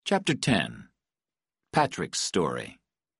Chapter 10. Patrick's Story.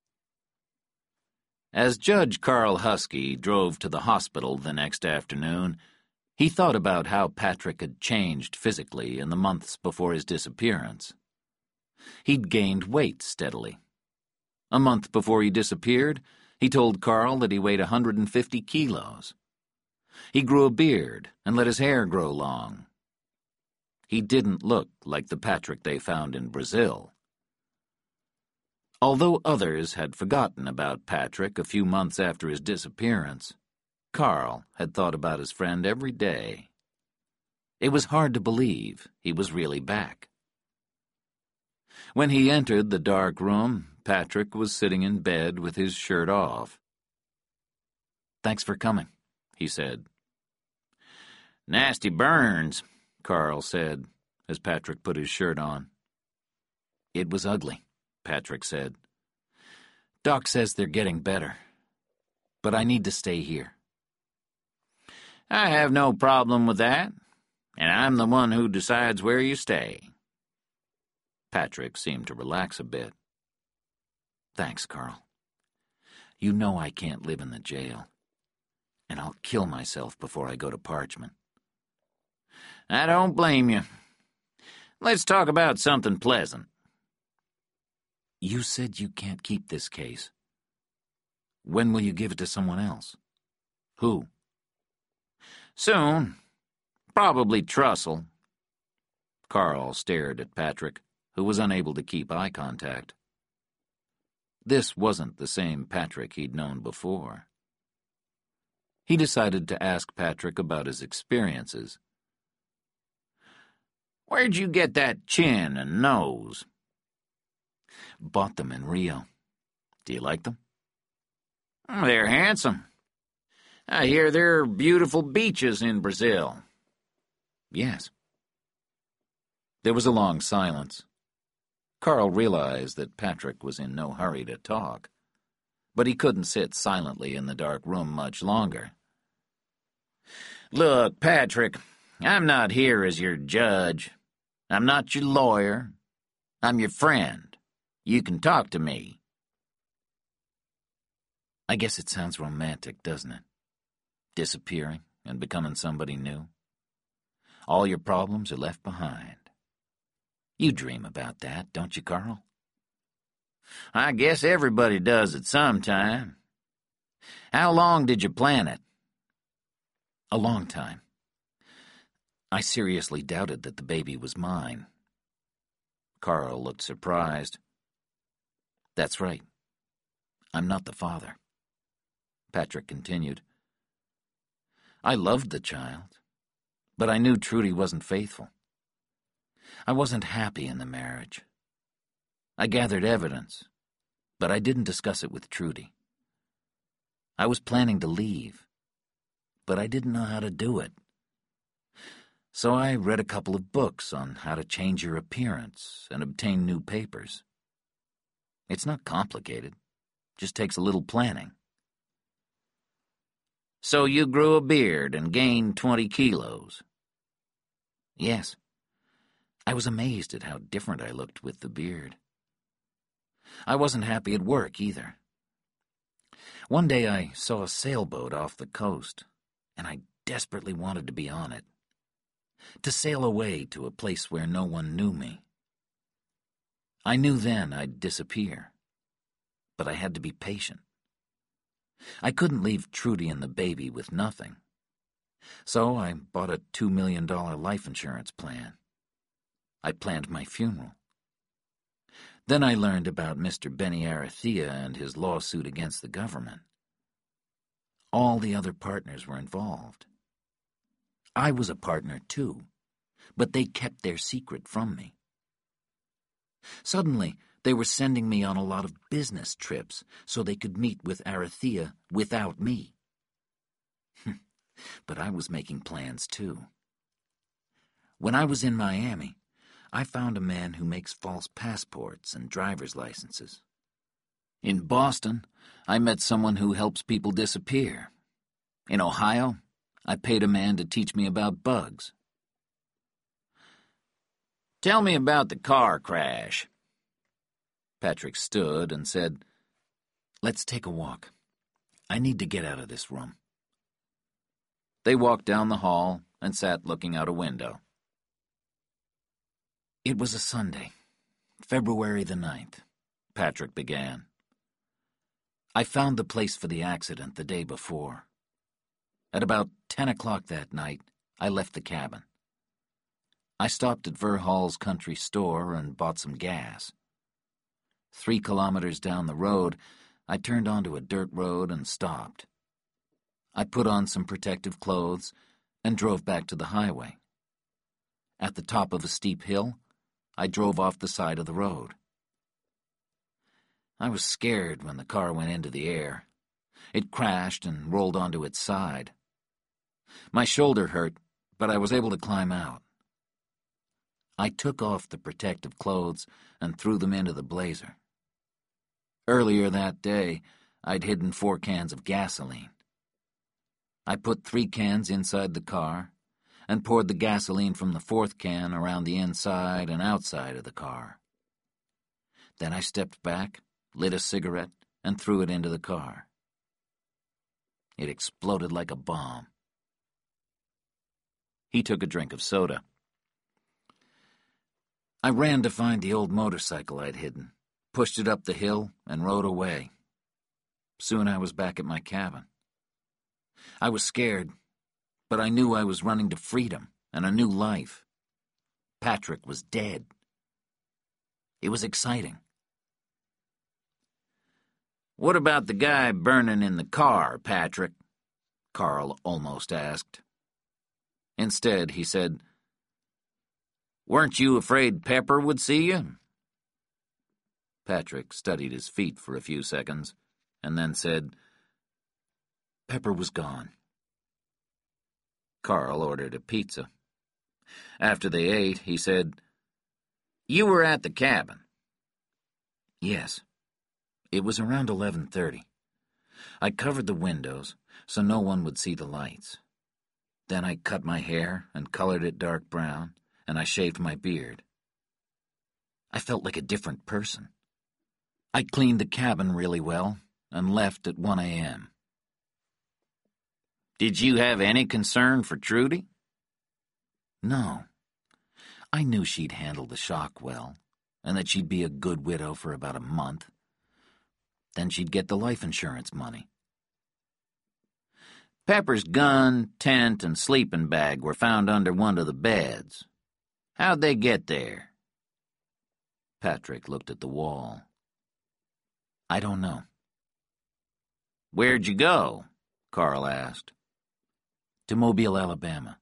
As Judge Carl Husky drove to the hospital the next afternoon, he thought about how Patrick had changed physically in the months before his disappearance. He'd gained weight steadily. A month before he disappeared, he told Carl that he weighed 150 kilos. He grew a beard and let his hair grow long. He didn't look like the Patrick they found in Brazil. Although others had forgotten about Patrick a few months after his disappearance, Carl had thought about his friend every day. It was hard to believe he was really back. When he entered the dark room, Patrick was sitting in bed with his shirt off. "Thanks for coming," he said. "Nasty burns," Carl said, as Patrick put his shirt on. "It was ugly," Patrick said. "Doc says they're getting better, but I need to stay here." "I have no problem with that, and I'm the one who decides where you stay." Patrick seemed to relax a bit. "Thanks, Carl. You know I can't live in the jail, and I'll kill myself before I go to Parchman." "I don't blame you. Let's talk about something pleasant." "You said you can't keep this case. When will you give it to someone else? Who?" "Soon. Probably Trussell." Carl stared at Patrick, who was unable to keep eye contact. This wasn't the same Patrick he'd known before. He decided to ask Patrick about his experiences. "Where'd you get that chin and nose?" "Bought them in Rio. Do you like them?" "They're handsome. I hear there are beautiful beaches in Brazil." "Yes." There was a long silence. Carl realized that Patrick was in no hurry to talk, but he couldn't sit silently in the dark room much longer. "Look, Patrick, I'm not here as your judge. I'm not your lawyer. I'm your friend. You can talk to me." I guess it sounds romantic, doesn't it? Disappearing and becoming somebody new. All your problems are left behind. You dream about that, don't you, Carl? "I guess everybody does at some time. How long did you plan it?" "A long time. I seriously doubted that the baby was mine." Carl looked surprised. "That's right. I'm not the father." Patrick continued. "I loved the child, but I knew Trudy wasn't faithful. I wasn't happy in the marriage. I gathered evidence, but I didn't discuss it with Trudy. I was planning to leave, but I didn't know how to do it. So I read a couple of books on how to change your appearance and obtain new papers. It's not complicated, just takes a little planning." "So you grew a beard and gained 20 kilos. "Yes. I was amazed at how different I looked with the beard. I wasn't happy at work either. One day I saw a sailboat off the coast, and I desperately wanted to be on it. To sail away to a place where no one knew me. I knew then I'd disappear, but I had to be patient. I couldn't leave Trudy and the baby with nothing. So I bought a $2 million life insurance plan. I planned my funeral. Then I learned about Mr. Benny Arathea and his lawsuit against the government. All the other partners were involved. I was a partner too, but they kept their secret from me. Suddenly, they were sending me on a lot of business trips so they could meet with Arathea without me. But I was making plans too. When I was in Miami, I found a man who makes false passports and driver's licenses. In Boston, I met someone who helps people disappear. In Ohio, I paid a man to teach me about bugs. "Tell me about the car crash," Patrick stood and said, "Let's take a walk. I need to get out of this room." They walked down the hall and sat looking out a window. "It was a Sunday, February the 9th, Patrick began. "I found the place for the accident the day before. At about 10 o'clock that night, I left the cabin. I stopped at Verhall's country store and bought some gas. 3 kilometers down the road, I turned onto a dirt road and stopped. I put on some protective clothes and drove back to the highway. At the top of a steep hill, I drove off the side of the road. I was scared when the car went into the air. It crashed and rolled onto its side. My shoulder hurt, but I was able to climb out. I took off the protective clothes and threw them into the blazer. Earlier that day, I'd hidden 4 cans of gasoline. I put 3 cans inside the car and poured the gasoline from the 4th can around the inside and outside of the car. Then I stepped back, lit a cigarette, and threw it into the car. It exploded like a bomb." He took a drink of soda. "I ran to find the old motorcycle I'd hidden, pushed it up the hill, and rode away. Soon I was back at my cabin. I was scared, but I knew I was running to freedom and a new life. Patrick was dead. It was exciting." "What about the guy burning in the car, Patrick?" Carl almost asked. Instead, he said, "Weren't you afraid Pepper would see you?" Patrick studied his feet for a few seconds, and then said, "Pepper was gone." Carl ordered a pizza. After they ate, he said, "You were at the cabin?" "Yes. It was around 11:30. I covered the windows so no one would see the lights. Then I cut my hair and colored it dark brown, and I shaved my beard. I felt like a different person. I cleaned the cabin really well and left at 1 a.m. "Did you have any concern for Trudy?" "No. I knew she'd handle the shock well, and that she'd be a good widow for about a month. Then she'd get the life insurance money." "Pepper's gun, tent, and sleeping bag were found under one of the beds. How'd they get there?" Patrick looked at the wall. "I don't know." "Where'd you go?" Carl asked. "To Mobile, Alabama."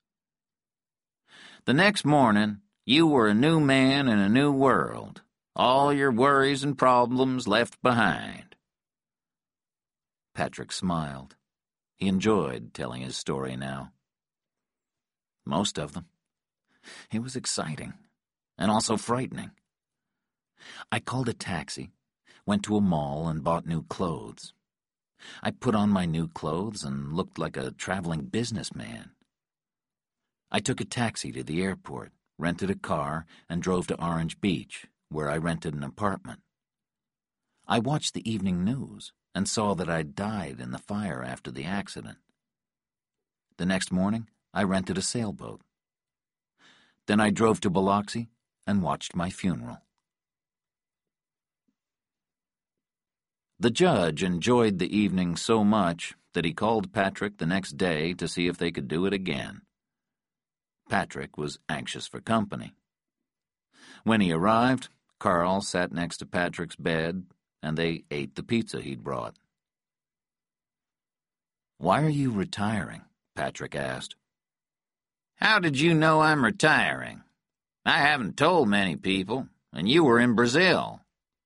"The next morning, you were a new man in a new world. All your worries and problems left behind." Patrick smiled. He enjoyed telling his story now. Most of them. It was exciting, and also frightening. I called a taxi, went to a mall, and bought new clothes. I put on my new clothes and looked like a traveling businessman. I took a taxi to the airport, rented a car, and drove to Orange Beach, where I rented an apartment. I watched the evening news and saw that I'd died in the fire after the accident. The next morning, I rented a sailboat. Then I drove to Biloxi and watched my funeral. The judge enjoyed the evening so much that he called Patrick the next day to see if they could do it again. Patrick was anxious for company. When he arrived, Carl sat next to Patrick's bed, and they ate the pizza he'd brought. "Why are you retiring?" Patrick asked. "How did you know I'm retiring? I haven't told many people, and you were in Brazil."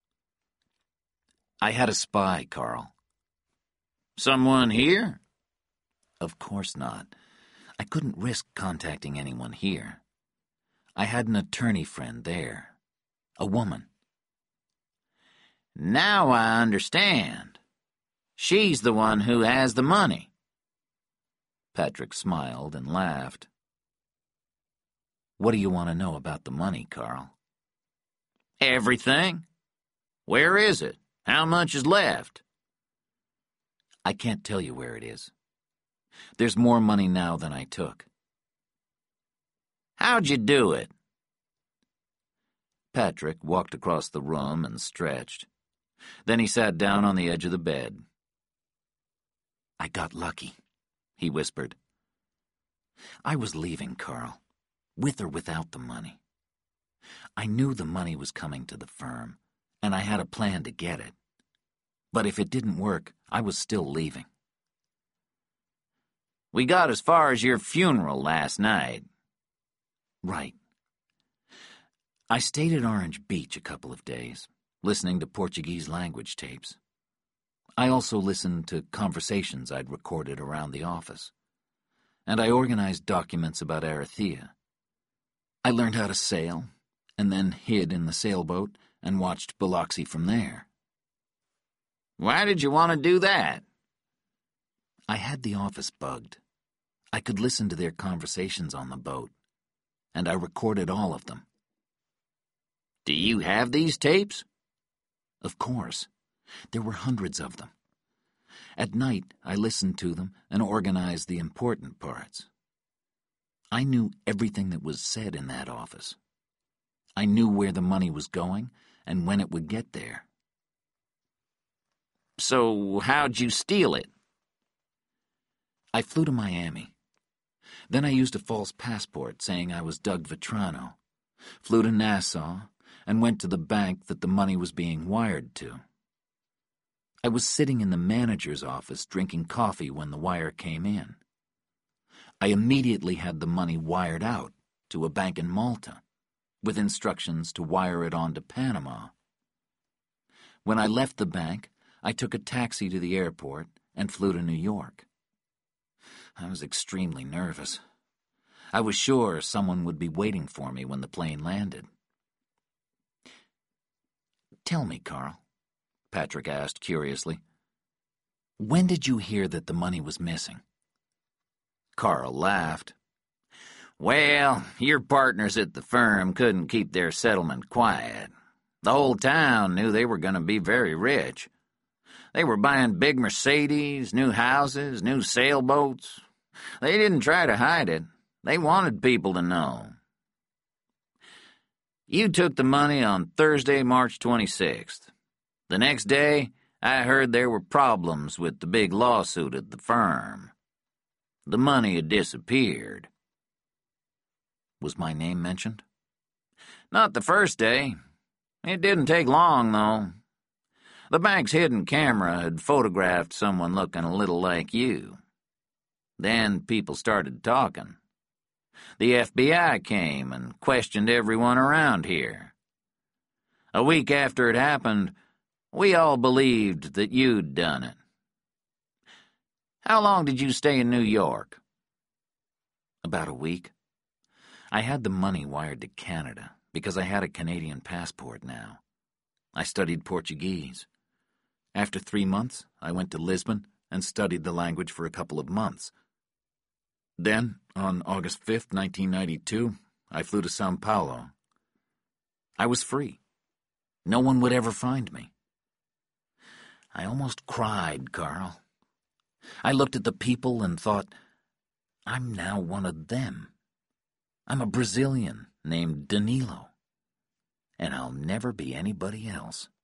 "I had a spy, Carl." "Someone here?" "Of course not. I couldn't risk contacting anyone here. I had an attorney friend there. A woman." "Now I understand. She's the one who has the money." Patrick smiled and laughed. "What do you want to know about the money, Carl?" "Everything. Where is it? How much is left? I can't tell you where it is. There's more money now than I took. How'd you do it? Patrick walked across the room and stretched. Then he sat down on the edge of the bed. I got lucky, he whispered. I was leaving, Carl, with or without the money. I knew the money was coming to the firm, and I had a plan to get it. But if it didn't work, I was still leaving. We got as far as your funeral last night. Right. I stayed at Orange Beach a couple of days, listening to Portuguese language tapes. I also listened to conversations I'd recorded around the office. And I organized documents about Arathea. I learned how to sail, and then hid in the sailboat and watched Biloxi from there. Why did you want to do that? I had the office bugged. I could listen to their conversations on the boat, and I recorded all of them. Do you have these tapes? Of course. There were hundreds of them. At night, I listened to them and organized the important parts. I knew everything that was said in that office. I knew where the money was going and when it would get there. So how'd you steal it? I flew to Miami. Then I used a false passport saying I was Doug Vetrano, flew to Nassau, and went to the bank that the money was being wired to. I was sitting in the manager's office drinking coffee when the wire came in. I immediately had the money wired out to a bank in Malta, with instructions to wire it on to Panama. When I left the bank, I took a taxi to the airport and flew to New York. I was extremely nervous. I was sure someone would be waiting for me when the plane landed. Tell me, Carl, Patrick asked curiously. When did you hear that the money was missing? Carl laughed. Well, your partners at the firm couldn't keep their settlement quiet. The whole town knew they were going to be very rich. They were buying big Mercedes, new houses, new sailboats. They didn't try to hide it. They wanted people to know. You took the money on Thursday, March 26th. The next day, I heard there were problems with the big lawsuit at the firm. The money had disappeared. Was my name mentioned? Not the first day. It didn't take long, though. The bank's hidden camera had photographed someone looking a little like you. Then people started talking. The FBI came and questioned everyone around here. A week after it happened, we all believed that you'd done it. How long did you stay in New York? About a week. I had the money wired to Canada because I had a Canadian passport now. I studied Portuguese. After 3 months, I went to Lisbon and studied the language for a couple of months. Then, on August 5th, 1992, I flew to São Paulo. I was free. No one would ever find me. I almost cried, Carl. I looked at the people and thought, I'm now one of them. I'm a Brazilian named Danilo, and I'll never be anybody else.